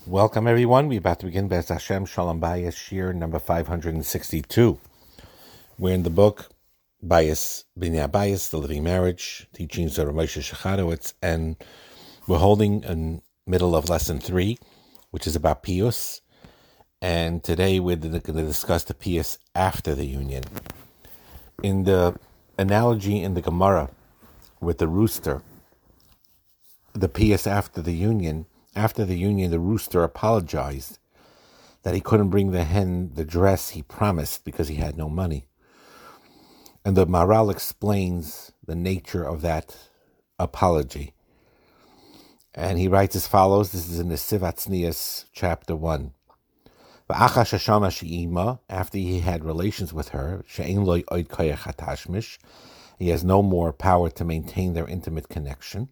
Welcome, everyone. We're about to begin Be'ez Hashem Shalom Bayis Shir number 562. We're in the book Bayis B'nai Bayis, The Living Marriage, teachings of Rav Moshe Shecharowitz, and we're holding in middle of lesson 3, which is about Piyus. And today we're going to discuss the Piyus after the union. In the analogy in the Gemara with the rooster, the Piyus after the union, the rooster apologized that he couldn't bring the hen the dress he promised because he had no money. And the Maharal explains the nature of that apology. And he writes as follows. This is in the Siv Atznius, chapter 1. After he had relations with her, he has no more power to maintain their intimate connection.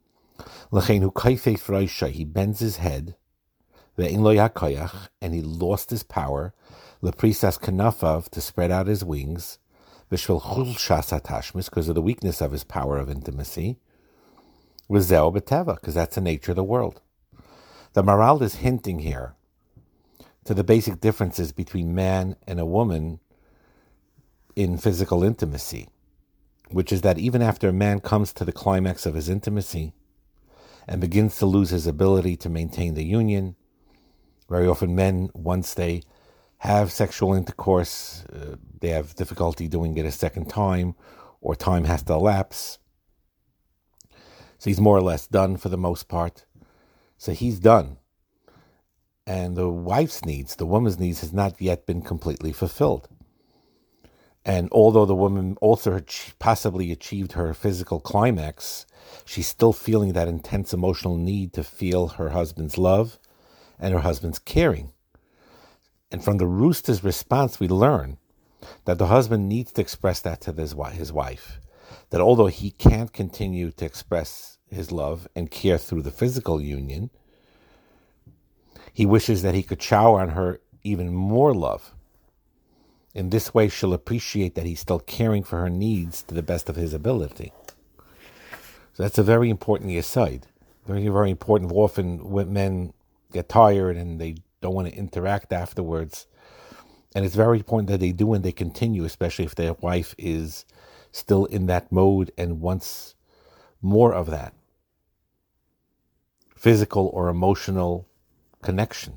He bends his head, and he lost his power, to spread out his wings, because of the weakness of his power of intimacy, because that's the nature of the world. The Maharal is hinting here to the basic differences between man and a woman in physical intimacy, which is that even after a man comes to the climax of his intimacy and begins to lose his ability to maintain the union, very often men, once they have sexual intercourse, they have difficulty doing it a second time, or time has to elapse. So he's more or less done for the most part. So he's done. And the wife's needs, the woman's needs, has not yet been completely fulfilled. And although the woman also possibly achieved her physical climax, she's still feeling that intense emotional need to feel her husband's love and her husband's caring. And from the rooster's response, we learn that the husband needs to express that to his wife. That although he can't continue to express his love and care through the physical union, he wishes that he could shower on her even more love. In this way, she'll appreciate that he's still caring for her needs to the best of his ability. So that's a very important aside. Very, very important. Often when men get tired and they don't want to interact afterwards. And it's very important that they do and they continue, especially if their wife is still in that mode and wants more of that physical or emotional connection.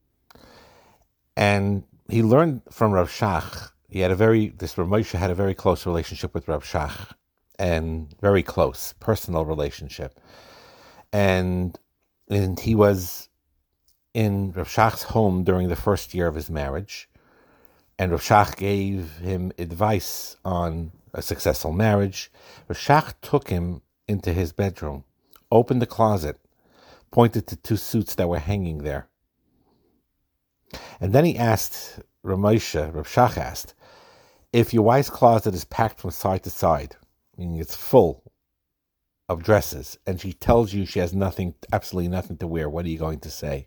And he learned from Rav Shach. Rav Moshe had a very close relationship with Rav Shach, and very close personal relationship. And he was in Rav Shach's home during the first year of his marriage, and Rav Shach gave him advice on a successful marriage. Rav Shach took him into his bedroom, opened the closet, pointed to 2 suits that were hanging there. And then he asked Rav Shach asked, if your wife's closet is packed from side to side, meaning it's full of dresses, and she tells you she has absolutely nothing to wear, what are you going to say?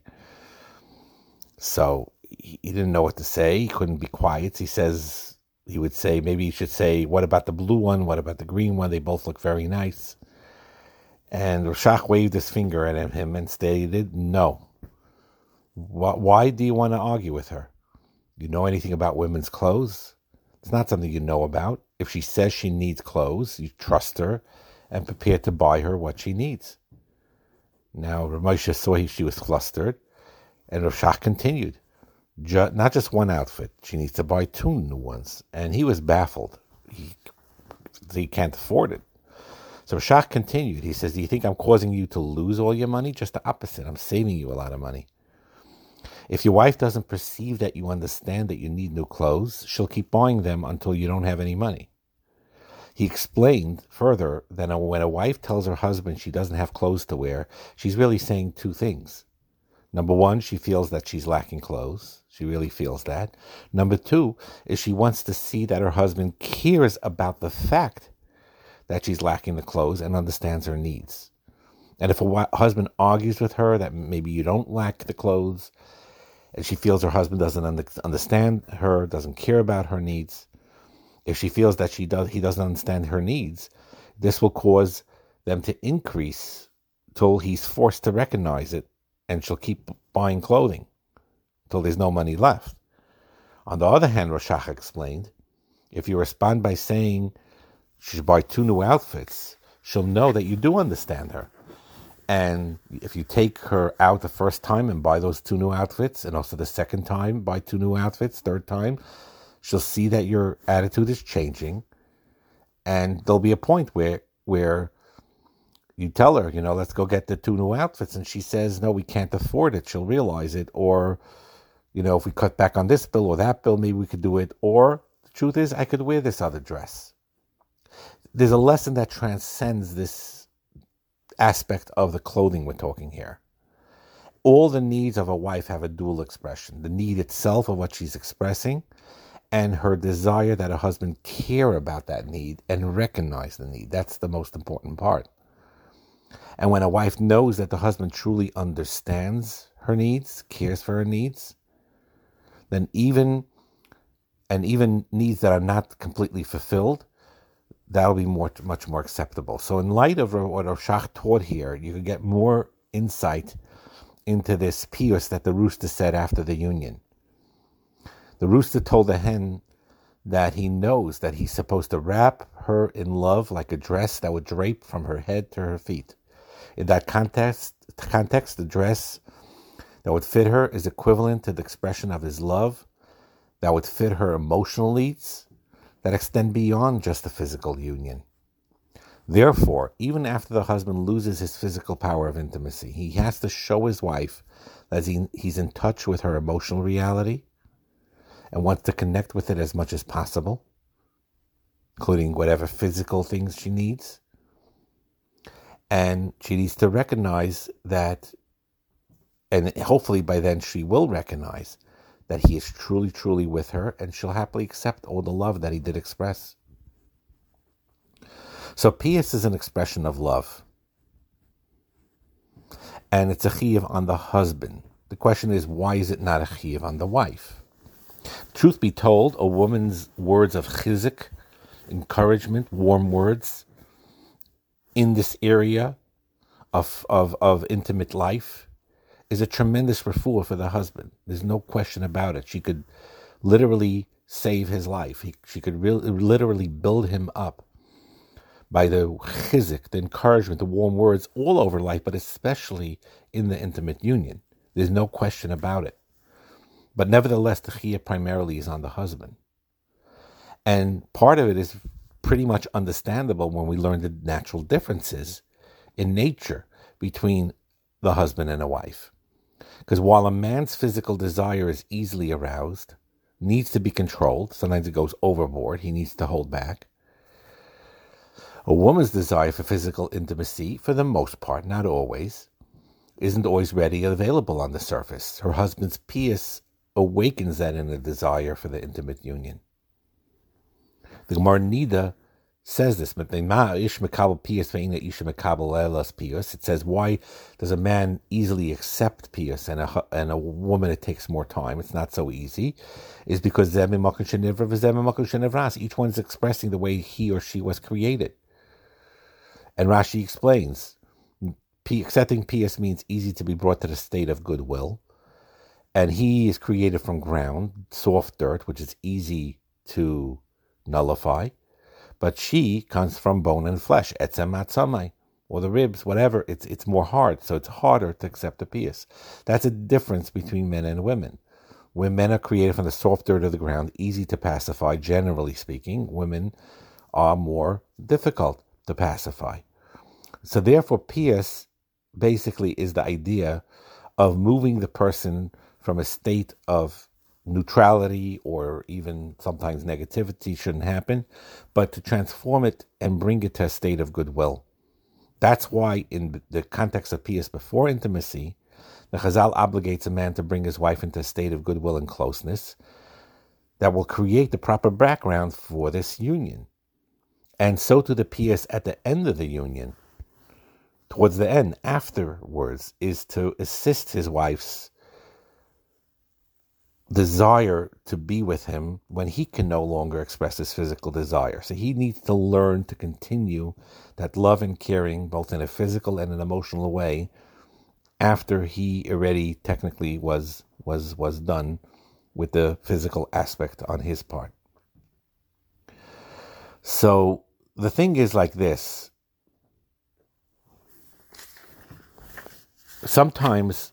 So he didn't know what to say. He couldn't be quiet. He would say, maybe you should say, what about the blue one? What about the green one? They both look very nice. And Rav Shach waved his finger at him and stated, no. Why do you want to argue with her? You know anything about women's clothes? It's not something you know about. If she says she needs clothes, you trust her and prepare to buy her what she needs. Now, Rav Moshe saw she was flustered, and Rav Shach continued, not just one outfit. She needs to buy 2 new ones. And he was baffled. He can't afford it. So Rav Shach continued. He says, do you think I'm causing you to lose all your money? Just the opposite. I'm saving you a lot of money. If your wife doesn't perceive that you understand that you need new clothes, she'll keep buying them until you don't have any money. He explained further that when a wife tells her husband she doesn't have clothes to wear, she's really saying 2 things. Number 1, she feels that she's lacking clothes. She really feels that. Number 2 is she wants to see that her husband cares about the fact that she's lacking the clothes and understands her needs. And if a husband argues with her that maybe you don't lack the clothes, and she feels her husband doesn't understand her, doesn't care about her needs, if she feels that he doesn't understand her needs, this will cause them to increase till he's forced to recognize it and she'll keep buying clothing till there's no money left. On the other hand, Rosh Hashanah explained, if you respond by saying she should buy 2 new outfits, she'll know that you do understand her. And if you take her out the first time and buy those 2 new outfits, and also the second time buy 2 new outfits, third time, she'll see that your attitude is changing. And there'll be a point where you tell her, let's go get the 2 new outfits. And she says, no, we can't afford it. She'll realize it. Or, if we cut back on this bill or that bill, maybe we could do it. Or the truth is, I could wear this other dress. There's a lesson that transcends this aspect of the clothing we're talking here. All the needs of a wife have a dual expression. The need itself of what she's expressing and her desire that her husband care about that need and recognize the need. That's the most important part. And when a wife knows that the husband truly understands her needs, cares for her needs, then even needs that are not completely fulfilled, that'll be much more acceptable. So in light of what Roshach taught here, you can get more insight into this piyus that the rooster said after the union. The rooster told the hen that he knows that he's supposed to wrap her in love like a dress that would drape from her head to her feet. In that context, the dress that would fit her is equivalent to the expression of his love that would fit her emotional needs that extend beyond just the physical union. Therefore, even after the husband loses his physical power of intimacy, he has to show his wife that he's in touch with her emotional reality and wants to connect with it as much as possible, including whatever physical things she needs. And she needs to recognize that, and hopefully by then she will recognize that he is truly, truly with her, and she'll happily accept all the love that he did express. So piyus is an expression of love. And it's a chiyuv on the husband. The question is, why is it not a chiyuv on the wife? Truth be told, a woman's words of chizuk, encouragement, warm words, in this area of intimate life is a tremendous refuah for the husband. There's no question about it. She could literally save his life. She could literally build him up by the chizuk, the encouragement, the warm words all over life, but especially in the intimate union. There's no question about it. But nevertheless, the chiyuv primarily is on the husband. And part of it is pretty much understandable when we learn the natural differences in nature between the husband and a wife. Because while a man's physical desire is easily aroused, needs to be controlled, sometimes it goes overboard, he needs to hold back. A woman's desire for physical intimacy, for the most part, not always, isn't always ready and available on the surface. Her husband's piyus awakens that inner desire for the intimate union. The Gemara Nida says this, it says, why does a man easily accept piyus and a woman it takes more time? It's not so easy. Is because each one is expressing the way he or she was created. And Rashi explains, accepting piyus means easy to be brought to the state of goodwill. And he is created from ground, soft dirt, which is easy to nullify. But she comes from bone and flesh, etzem matzamai, or the ribs, whatever. It's more hard, so it's harder to accept a piyus. That's a difference between men and women. When men are created from the soft dirt of the ground, easy to pacify, generally speaking, women are more difficult to pacify. So therefore, piyus basically is the idea of moving the person from a state of neutrality or even sometimes negativity shouldn't happen, but to transform it and bring it to a state of goodwill. That's why in the context of piyus before intimacy, the Chazal obligates a man to bring his wife into a state of goodwill and closeness that will create the proper background for this union. And so to the piyus at the end of the union, towards the end, afterwards, is to assist his wife's desire to be with him when he can no longer express his physical desire. So he needs to learn to continue that love and caring, both in a physical and an emotional way, after he already technically was done with the physical aspect on his part. So the thing is like this. Sometimes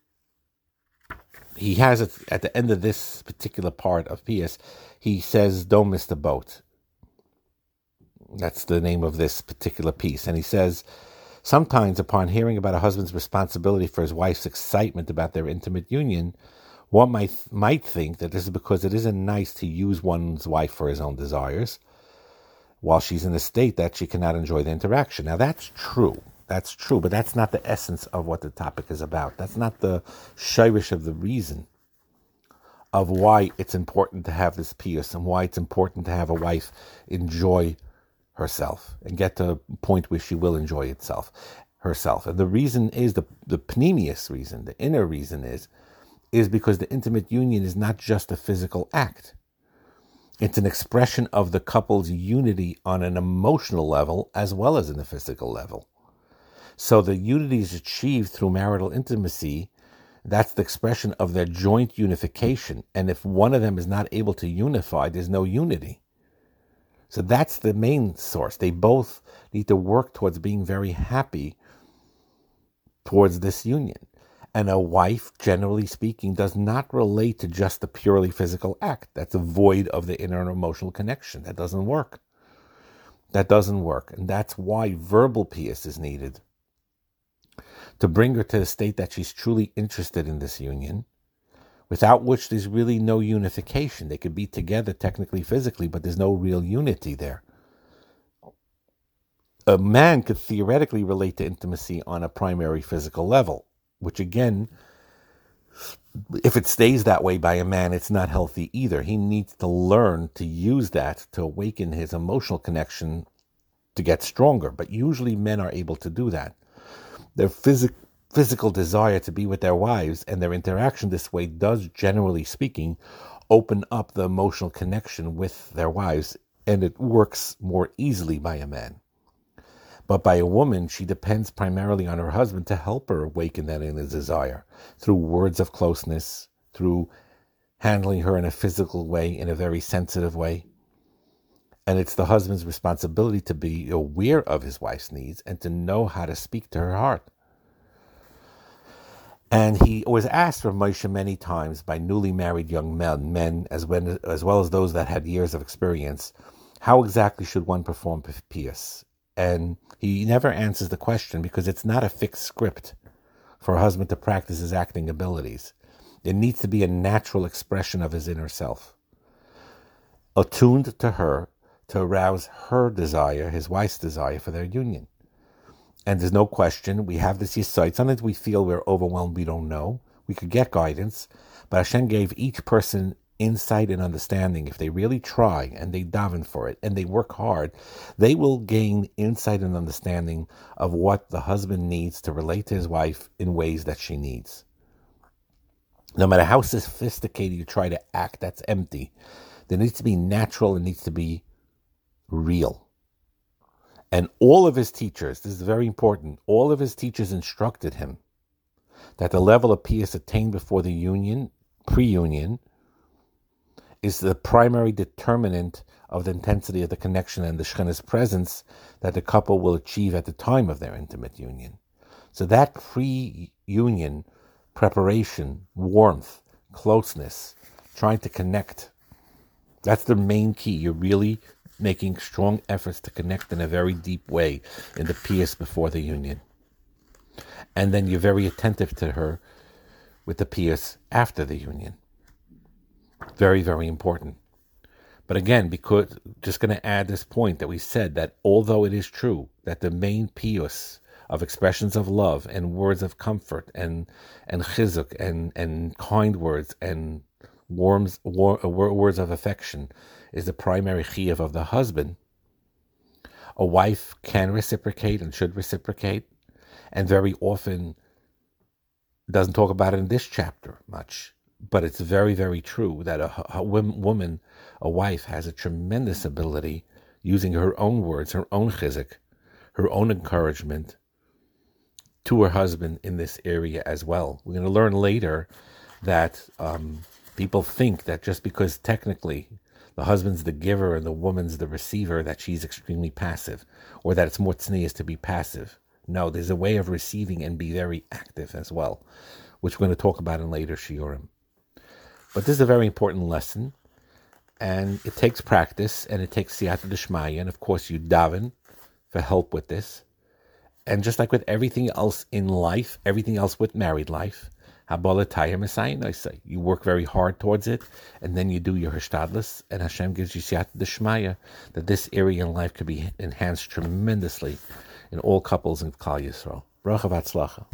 he has it at the end of this particular part of P.S. He says, "Don't miss the boat." That's the name of this particular piece. And he says, sometimes upon hearing about a husband's responsibility for his wife's excitement about their intimate union, one might think that this is because it isn't nice to use one's wife for his own desires while she's in a state that she cannot enjoy the interaction. Now that's true. That's true, but that's not the essence of what the topic is about. That's not the shirish of the reason of why it's important to have this pious and why it's important to have a wife enjoy herself and get to a point where she will enjoy herself. And the reason is the pneumius reason, the inner reason is because the intimate union is not just a physical act. It's an expression of the couple's unity on an emotional level as well as in the physical level. So the unity is achieved through marital intimacy. That's the expression of their joint unification. And if one of them is not able to unify, there's no unity. So that's the main source. They both need to work towards being very happy towards this union. And a wife, generally speaking, does not relate to just a purely physical act. That's a void of the inner emotional connection. That doesn't work. And that's why verbal pious is needed, to bring her to the state that she's truly interested in this union, without which there's really no unification. They could be together technically, physically, but there's no real unity there. A man could theoretically relate to intimacy on a primary physical level, which again, if it stays that way by a man, it's not healthy either. He needs to learn to use that to awaken his emotional connection to get stronger. But usually men are able to do that. Their physical desire to be with their wives and their interaction this way does, generally speaking, open up the emotional connection with their wives, and it works more easily by a man. But by a woman, she depends primarily on her husband to help her awaken that inner desire through words of closeness, through handling her in a physical way, in a very sensitive way. And it's the husband's responsibility to be aware of his wife's needs and to know how to speak to her heart. And he was asked from Moshe many times by newly married young men as well as those that had years of experience, how exactly should one perform pious? And he never answers the question because it's not a fixed script for a husband to practice his acting abilities. It needs to be a natural expression of his inner self, attuned to her, to arouse her desire, his wife's desire for their union. And there's no question, we have this yesod. Sometimes we feel we're overwhelmed, we don't know. We could get guidance, but Hashem gave each person insight and understanding. If they really try and they daven for it and they work hard, they will gain insight and understanding of what the husband needs to relate to his wife in ways that she needs. No matter how sophisticated you try to act, that's empty. There needs to be natural, it needs to be real. And all of his teachers, this is very important, all of his teachers instructed him that the level of pious attained before the union, pre-union, is the primary determinant of the intensity of the connection and the Shekhinah's presence that the couple will achieve at the time of their intimate union. So that pre-union preparation, warmth, closeness, trying to connect, that's the main key. You're really making strong efforts to connect in a very deep way in the pious before the union. And then you're very attentive to her with the pious after the union. Very, very important. But again, because just going to add this point that we said that although it is true that the main pious of expressions of love and words of comfort and chizuk and kind words and words of affection is the primary chiyuv of the husband, a wife can reciprocate and should reciprocate, and very often doesn't talk about it in this chapter much. But it's very, very true that a woman, a wife, has a tremendous ability using her own words, her own chizuk, her own encouragement, to her husband in this area as well. We're going to learn later that people think that just because technically the husband's the giver and the woman's the receiver, that she's extremely passive, or that it's more tznius to be passive. No, there's a way of receiving and be very active as well, which we're going to talk about in later shiurim. But this is a very important lesson, and it takes practice, and it takes siyata d'shmaya, and of course you daven for help with this. And just like with everything else in life, everything else with married life, you work very hard towards it, and then you do your hishtadlus, and Hashem gives you siyata d'shmaya that this area in life could be enhanced tremendously in all couples in Klal Yisrael. Bracha v'atzlacha.